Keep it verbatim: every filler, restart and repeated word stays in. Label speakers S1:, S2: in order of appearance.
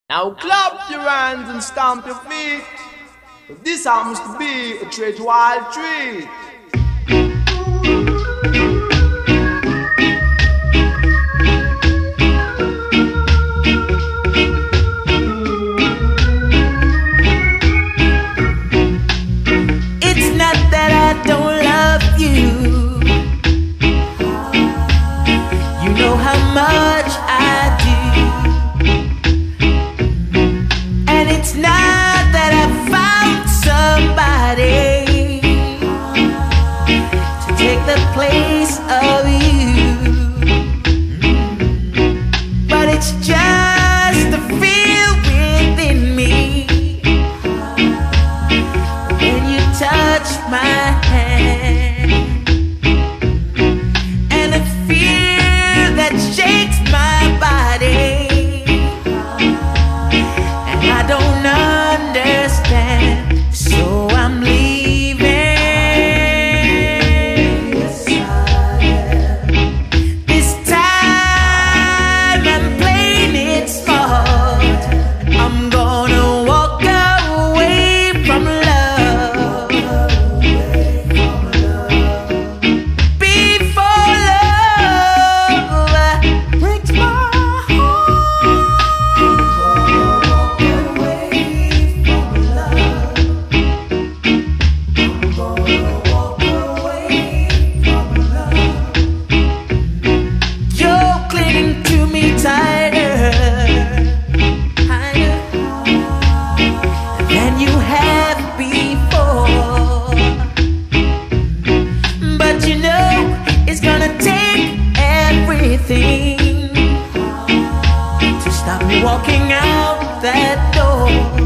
S1: Now clap your hands and stamp your feet. This happens to be a treat wild treat.
S2: It's not that I don't love you. You know how much I do. And it's not that I found somebody to take the place of you, but it's just the feel within me when you touch my hand, and a fear that shakes my body, and I don't understand, so I'm leaving. This time I'm playing it smart. I'm gonna walk away from love before love breaks my tighter, tighter than you have before. But you know it's gonna take everything to stop me walking out that door.